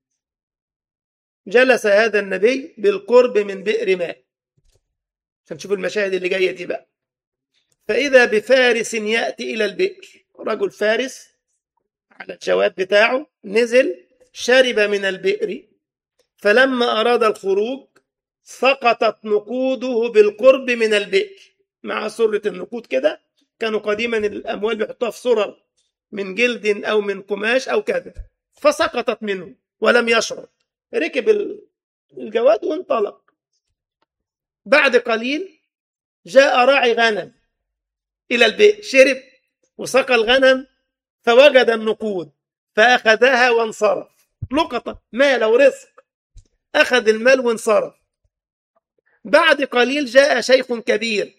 جلس هذا النبي بالقرب من بئر ماء، عشان تشوفوا المشاهد اللي جاية دي بقى. فإذا بفارس يأتي إلى البئر، رجل فارس على الجواد بتاعه نزل شرب من البئر، فلما أراد الخروج سقطت نقوده بالقرب من البئر مع سرة النقود كده. كانوا قديما الأموال بيحطوها في سرر من جلد أو من قماش أو كذا، فسقطت منه ولم يشرب، ركب الجواد وانطلق. بعد قليل جاء راعي غنم إلى البئر، شرب وسقى الغنم فوجد النقود فأخذها وانصرف. لقطة مال ورزق، أخذ المال وانصرف. بعد قليل جاء شيخ كبير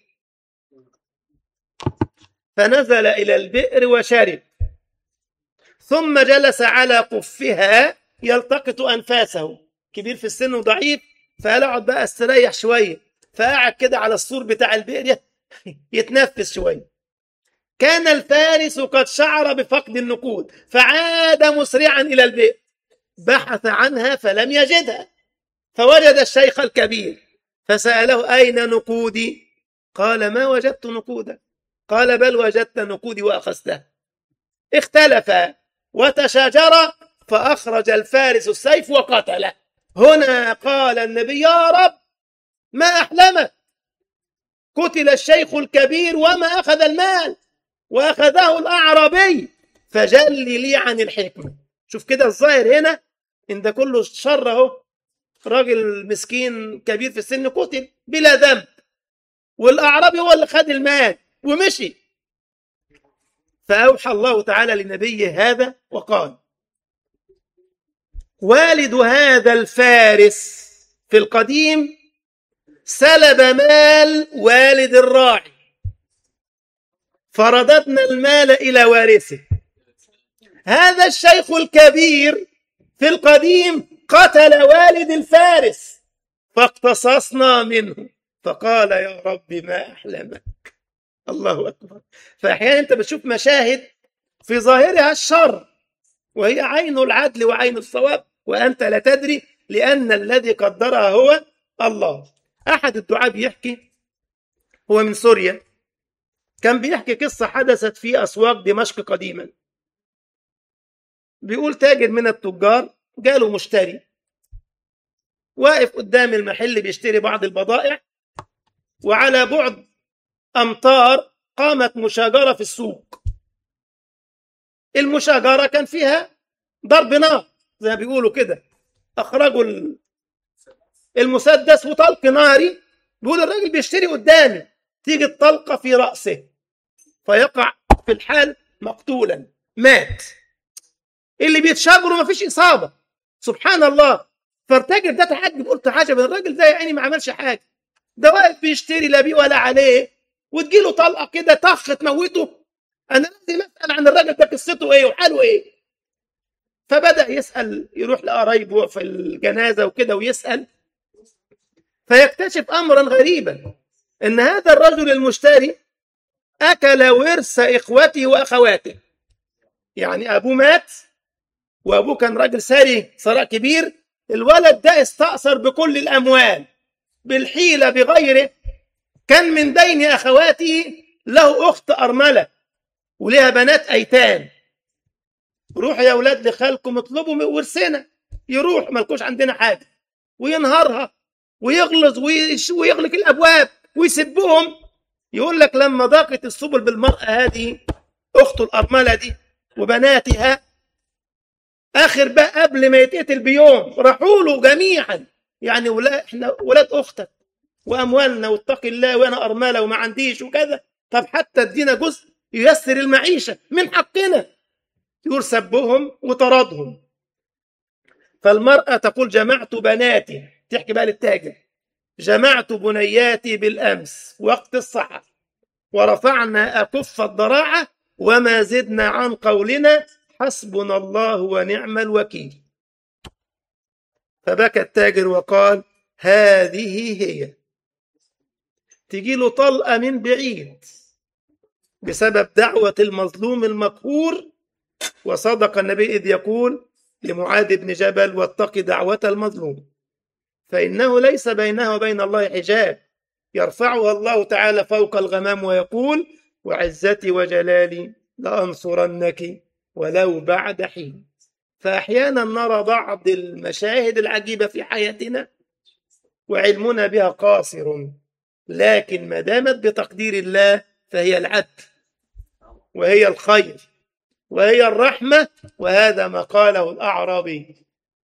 فنزل إلى البئر وشرب، ثم جلس على قفها يلتقط أنفاسه. كبير في السن وضعيف، فقال اقعد بقى استريح شوية، فقعد كده على السور بتاع البئر يتنفس شوية. كان الفارس قد شعر بفقد النقود فعاد مسرعا إلى البئر، بحث عنها فلم يجدها، فوجد الشيخ الكبير فسأله أين نقودي؟ قال ما وجدت نقودا. قال بل وجدت نقودي وأخذتها. اختلفا وتشاجرا فأخرج الفارس السيف وقتله. هنا قال النبي يا رب ما أحلمك، قتل الشيخ الكبير وما أخذ المال وأخذه الأعرابي، فجل لي عن الحكمة. شوف كده الظاهر هنا إن ده كله شر اهو، راجل مسكين كبير في السن قتل بلا ذنب، والأعرابي هو اللي خد المال. ومشي. فأوحى الله تعالى لنبيه هذا وقال: والد هذا الفارس في القديم سلب مال والد الراعي، فرددنا المال إلى وارثه. هذا الشيخ الكبير في القديم قتل والد الفارس فاقتصصنا منه. فقال: يا رب ما أحلمك. الله أكبر. فأحيانا أنت بتشوف مشاهد في ظاهرها الشر وهي عين العدل وعين الصواب، وأنت لا تدري، لأن الذي قدرها هو الله. أحد الدعاة بيحكي، هو من سوريا، كان بيحكي قصة حدثت في أسواق دمشق قديما. بيقول تاجر من التجار جاله مشتري واقف قدام المحل بيشتري بعض البضائع، وعلى بعد أمتار قامت مشاجرة في السوق. المشاجرة كان فيها ضرب نار زي ما بيقولوا كده، أخرجوا المسدس وطلق ناري. بيقول الراجل بيشتري قدامي، تيجي الطلقة في رأسه فيقع في الحال مقتولا، مات. اللي بيتشاجروا ما فيش إصابة، سبحان الله. فارتجر ده تحجب، قلت حاجة من الراجل ده، يعني ما عملش حاجة، ده واقف بيشتري لا بيه ولا عليه، وتجيله طلقة كده طخ تموته. أنا لازم أسأل عن الراجل ده قصته إيه وحاله إيه. فبدأ يسأل، يروح لقرايبه في الجنازة وكده ويسأل، فيكتشف أمرا غريبا، إن هذا الرجل المشتري أكل ورث إخوته وأخواته. يعني أبوه مات، وأبوه كان راجل ثري ثراء كبير، الولد ده استأثر بكل الأموال بالحيلة بغيره. كان من بين أخواته له أخت أرملة ولها بنات أيتام. روح يا أولاد لخالكم اطلبوا ورثنا، يروح ملكوش عندنا حاجة، وينهارها ويغلظ ويغلق الأبواب ويسبهم. يقول لك لما ضاقت السبل بالمرأة هذه أخته الأرملة دي وبناتها، آخر بقى قبل ما يتقتل بيوم راحوا له جميعا، يعني ولا احنا ولاد أختك وأموالنا واتقي الله، وأنا أرملة وما عنديش وكذا، طب حتى ادينا جزء ييسر المعيشة من حقنا. يقول سبهم وطردهم. فالمرأة تقول جمعت بناتي، تحكي بقى للتاجر، جمعت بنياتي بالأمس وقت الصحة ورفعنا أكف الضراعة وما زدنا عن قولنا حسبنا الله ونعم الوكيل. فبكى التاجر وقال هذه هي. تجي له طلقة من بعيد بسبب دعوة المظلوم المقهور. وصدق النبي إذ يقول لمعاذ بن جبل واتق دعوة المظلوم فإنه ليس بينها وبين الله حجاب، يرفعها الله تعالى فوق الغمام ويقول وعزتي وجلالي لأنصرنك ولو بعد حين. فأحيانا نرى بعض المشاهد العجيبة في حياتنا وعلمنا بها قاصر، لكن ما دامت بتقدير الله فهي العدل وهي الخير وهي الرحمة. وهذا ما قاله الأعرابي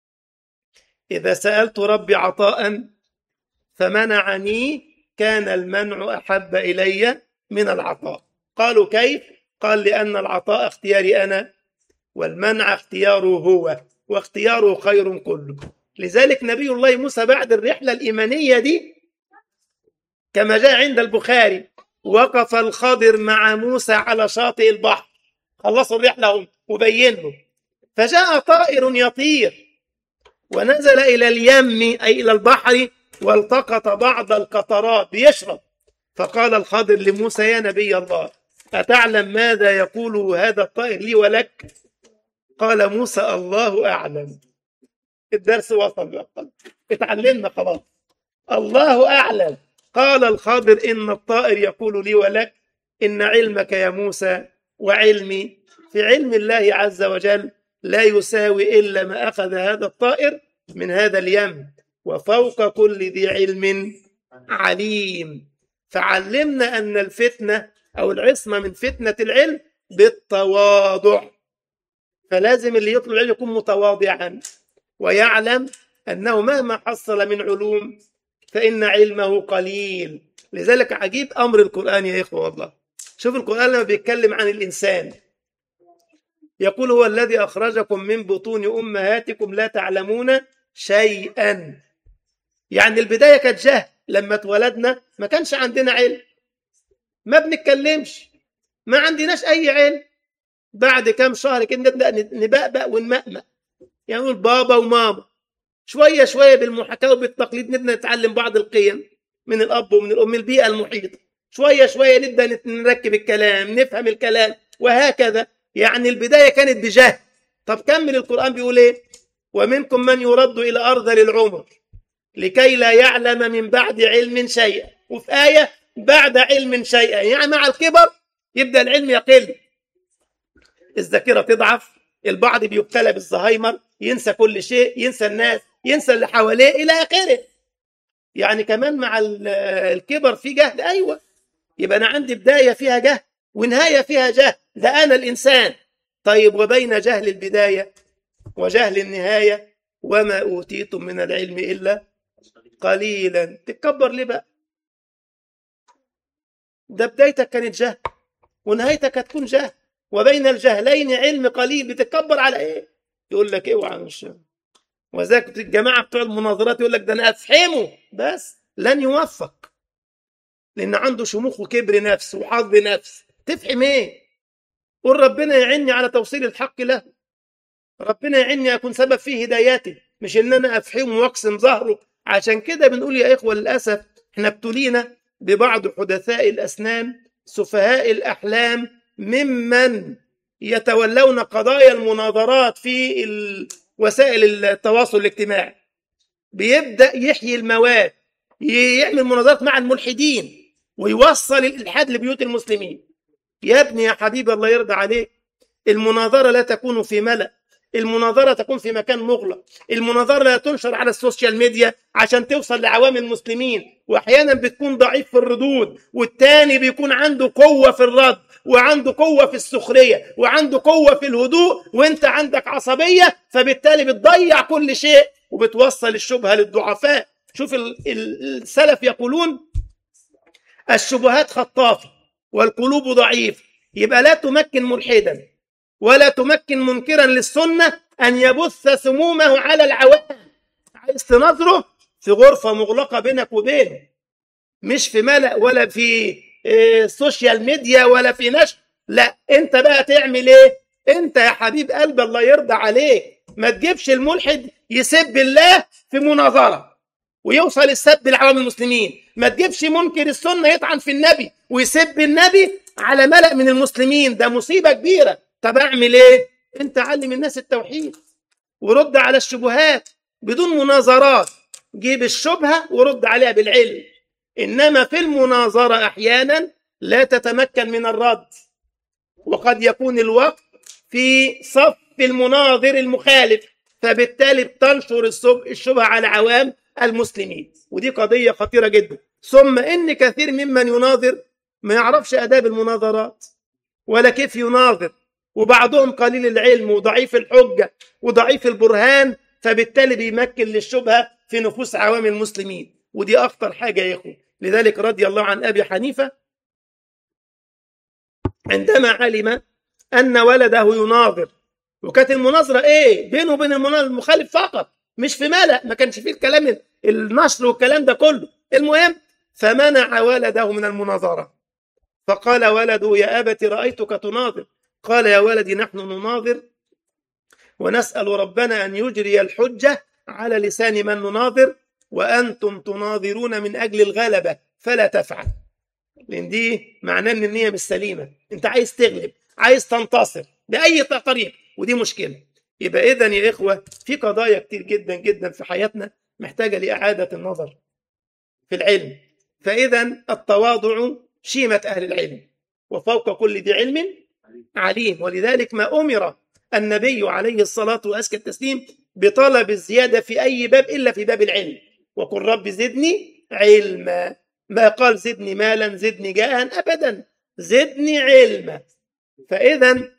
إذا سألت ربي عطاء فمنعني كان المنع أحب إلي من العطاء. قالوا كيف؟ قال لأن العطاء اختياري أنا والمنع اختياره هو، واختياره خير كله. لذلك نبي الله موسى بعد الرحلة الإيمانية دي كما جاء عند البخاري وقف الخضر مع موسى على شاطئ البحر، خلصوا الرحلة هم وبين له، فجاء طائر يطير ونزل إلى اليم أي إلى البحر والتقط بعض القطرات بيشرب. فقال الخضر لموسى يا نبي الله أتعلم ماذا يقول هذا الطائر لي ولك؟ قال موسى الله أعلم. الدرس وصل، اتعلمنا خلاص، الله أعلم. قال الخضر إن الطائر يقول لي ولك إن علمك يا موسى وعلمي في علم الله عز وجل لا يساوي إلا ما أخذ هذا الطائر من هذا اليم، وفوق كل ذي علم عليم. فعلمنا أن الفتنة أو العصمة من فتنة العلم بالتواضع. فلازم اللي يطلب العلم يكون متواضعا ويعلم أنه مهما حصل من علوم فإن علمه قليل. لذلك عجيب أمر القرآن يا إخوة والله، شوف القرآن لما بيتكلم عن الإنسان يقول هو الذي أخرجكم من بطون أمهاتكم لا تعلمون شيئا. يعني البداية كانت جهل، لما اتولدنا ما كانش عندنا علم، ما بنتكلمش، ما عندناش أي علم. بعد كام شهر كده نبدأ نبقبق ونمأمأ، يعني نقول بابا وماما، شوية شوية بالمحاكاة وبالتقليد نبدأ نتعلم بعض القيم من الأب ومن الأم، البيئة المحيطة، شوية شوية نبدأ نركب الكلام، نفهم الكلام، وهكذا. يعني البداية كانت بجهل. طب كمل القرآن بيقول إيه؟ ومنكم من يرد إلى أرذل العمر لكي لا يعلم من بعد علم شيئا، وفي آية بعد علم شيئا، يعني مع الكبر يبدأ العلم يقل، الذاكرة تضعف، البعض بيبتلى بالزهايمر، ينسى كل شيء، ينسى الناس، ينسى اللي حواليه إلى آخره. يعني كمان مع الكبر في جهل. أيوة، يبقى أنا عندي بداية فيها جهل ونهاية فيها جهل، ده أنا الإنسان. طيب وبين جهل البداية وجهل النهاية وما أوتيتم من العلم إلا قليلا. تتكبر ليه بقى؟ ده بدايتك كانت جهل ونهايتك هتكون جهل، وبين الجهلين علم قليل، بتتكبر على ايه؟ يقول لك اوعى مش. وذاك الجماعه بتوع المناظرات يقول لك ده انا افهمه، بس لن يوفق، لان عنده شموخ وكبر نفس وحظ نفس. تفهم ايه؟ قل ربنا يعني على توصيل الحق له، ربنا يعني اكون سبب في هدايته، مش ان انا افهمه واقسم ظهره. عشان كده بنقول يا اخوه للاسف احنا ابتلينا ببعض حدثاء الاسنان سفهاء الاحلام ممن يتولون قضايا المناظرات في وسائل التواصل الاجتماعي. بيبدأ يحيي المواد، يعمل مناظرات مع الملحدين ويوصل الإلحاد لبيوت المسلمين. يا ابني يا حبيبي الله يرضى عليك، المناظرة لا تكون في ملأ، المناظرة تكون في مكان مغلق، المناظرة لا تنشر على السوشيال ميديا عشان توصل لعوام المسلمين، وأحيانا بتكون ضعيف في الردود، والتاني بيكون عنده قوة في الرد وعنده قوة في السخرية وعنده قوة في الهدوء، وانت عندك عصبية، فبالتالي بتضيع كل شيء وبتوصل الشبهة للضعفاء. شوف السلف يقولون الشبهات خطافة والقلوب ضعيف. يبقى لا تمكن ملحدا ولا تمكن منكرا للسنة أن يبث سمومه على العوام. عايز تنظره في غرفة مغلقة بينك وبينه، مش في ملأ ولا في سوشيال ميديا ولا في نشر. لا، انت بقى تعمل ايه؟ انت يا حبيب قلب الله يرضى عليك ما تجيبش الملحد يسب الله في مناظرة ويوصل السب لعوام المسلمين، ما تجيبش منكر السنة يطعن في النبي ويسب النبي على ملأ من المسلمين، ده مصيبة كبيرة. طب اعمل ايه؟ انت علم الناس التوحيد ورد على الشبهات بدون مناظرات، جيب الشبهة ورد عليها بالعلم. إنما في المناظرة أحيانا لا تتمكن من الرد، وقد يكون الوقت في صف المناظر المخالف، فبالتالي بتنشر الشبهة على عوام المسلمين، ودي قضية خطيرة جدا. ثم إن كثير ممن يناظر ما يعرفش آداب المناظرات ولا كيف يناظر، وبعضهم قليل العلم وضعيف الحجة وضعيف البرهان، فبالتالي بيمكن للشبهة في نفوس عوام المسلمين، ودي أخطر حاجة يا إخوة. لذلك رضي الله عن أبي حنيفة عندما علم أن ولده يناظر، وكانت المناظرة إيه؟ بينه وبين المخالف فقط، مش في ملأ، ما كانش فيه الكلام النشر والكلام ده كله. المهم فمنع ولده من المناظرة، فقال ولده يا أبت رأيتك تناظر. قال يا ولدي نحن نناظر ونسأل ربنا أن يجري الحجة على لسان من نناظر، وأنتم تناظرون من أجل الغلبة فلا تفعل. لأن دي معناه أن النية مش سليمة، أنت عايز تغلب، عايز تنتصر بأي طريق، ودي مشكلة. يبقى إذن يا إخوة في قضايا كتير جدا جدا في حياتنا محتاجة لإعادة النظر في العلم. فإذا التواضع شيمة أهل العلم، وفوق كل ذي علم عليم. ولذلك ما أمر النبي عليه الصلاة وأزكى التسليم بطلب الزيادة في أي باب إلا في باب العلم. وقل رب زدني علما، ما قال زدني مالا زدني جاها، أبدا، زدني علما. فإذا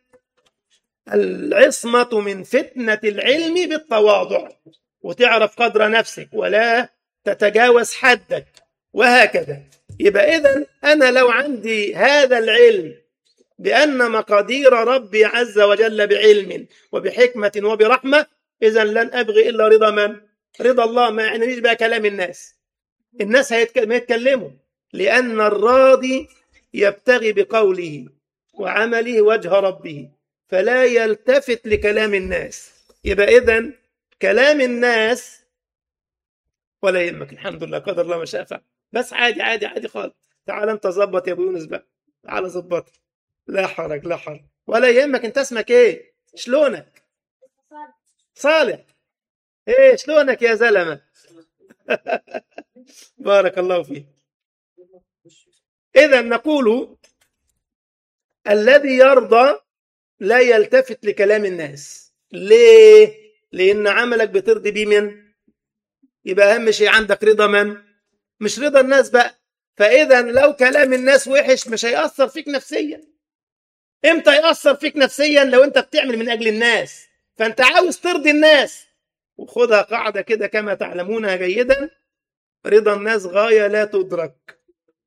العصمة من فتنة العلم بالتواضع، وتعرف قدر نفسك ولا تتجاوز حدك، وهكذا. يبقى إذن أنا لو عندي هذا العلم بأن مقادير ربي عز وجل بعلم وبحكمة وبرحمة، إذن لن أبغي إلا رضا من؟ رضا الله. ما يعنيش بقى كلام الناس. الناس هيتكلموا، لأن الراضي يبتغي بقوله وعمله وجه ربه، فلا يلتفت لكلام الناس. يبقى إذن كلام الناس ولا يهمك، الحمد لله قدر الله ما شاء فعل، بس عادي عادي عادي خالص. تعال انت ظبط يا ابو يونس بقى، تعال ظبط، لا حرج لا حرج ولا يهمك. انت اسمك ايه؟ شلونك؟ صالح. ايه شلونك يا زلمه؟ بارك الله فيك. اذا نقول الذي يرضى لا يلتفت لكلام الناس. ليه؟ لان عملك بترضي بيه من؟ يبقى اهم شيء عندك رضا من؟ مش رضا الناس بقى. فاذا لو كلام الناس وحش مش هيأثر فيك نفسيا. امتى يأثر فيك نفسيا؟ لو انت بتعمل من اجل الناس، فانت عاوز ترضي الناس. وخدها قاعدة كده كما تعلمونها جيدا، رضا الناس غاية لا تدرك.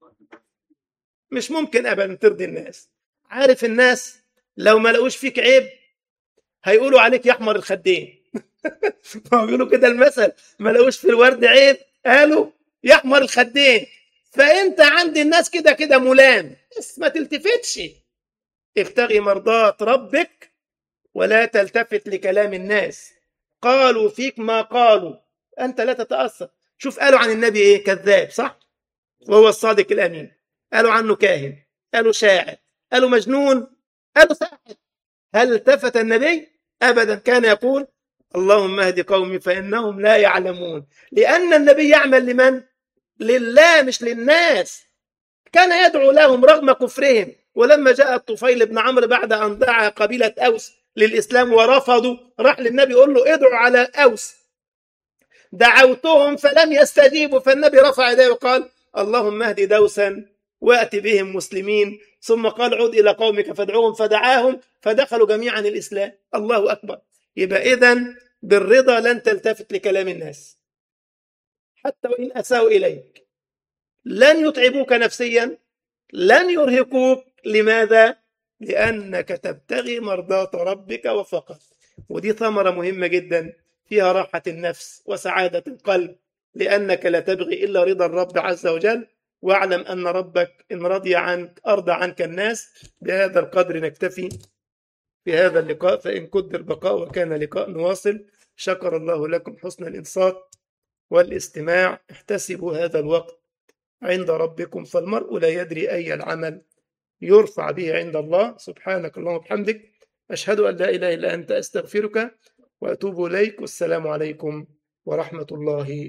مش ممكن ابدا ترضي الناس. عارف الناس لو ما لقوش فيك عيب هيقولوا عليك يا احمر الخدين. بيقولوا كده المثل، ما لقوش في الورد عيب قالوا يا احمر الخدين. فانت عند الناس كده كده ملام، بس ما تلتفتش. ابتغي مرضات ربك ولا تلتفت لكلام الناس. قالوا فيك ما قالوا، انت لا تتأثر. شوف قالوا عن النبي ايه؟ كذاب، صح؟ وهو الصادق الامين. قالوا عنه كاهن، قالوا شاعر، قالوا مجنون، قالوا ساحر. هل التفت النبي؟ ابدا. كان يقول اللهم اهد قومي فانهم لا يعلمون. لان النبي يعمل لمن؟ لله مش للناس. كان يدعو لهم رغم كفرهم. ولما جاء الطفيل بن عمرو بعد ان دعا قبيله اوس للاسلام ورفضوا، راح للنبي يقول له ادعو على اوس. دعوتهم فلم يستجيبوا، فالنبي رفع يديه وقال اللهم اهد دوسا وات بهم مسلمين. ثم قال عد الى قومك فادعوهم، فدعاهم فدخلوا جميعا الاسلام. الله اكبر. يبقى اذن بالرضا لن تلتفت لكلام الناس حتى وان اساءوا اليك. لن يتعبوك نفسيا، لن يرهقوك. لماذا؟ لانك تبتغي مرضات ربك وفقط. ودي ثمره مهمه جدا فيها راحه النفس وسعاده القلب، لانك لا تبغي الا رضا الرب عز وجل. واعلم ان ربك ان رضي عنك ارضى عنك الناس. بهذا القدر نكتفي في هذا اللقاء، فان قدر بقاء وكان لقاء نواصل. شكر الله لكم حسن الانصات والاستماع. احتسبوا هذا الوقت عند ربكم، فالمرء لا يدري أي العمل يرفع به عند الله. سبحانك اللهم وبحمدك، أشهد أن لا إله إلا أنت، أستغفرك وأتوب إليك. والسلام عليكم ورحمة الله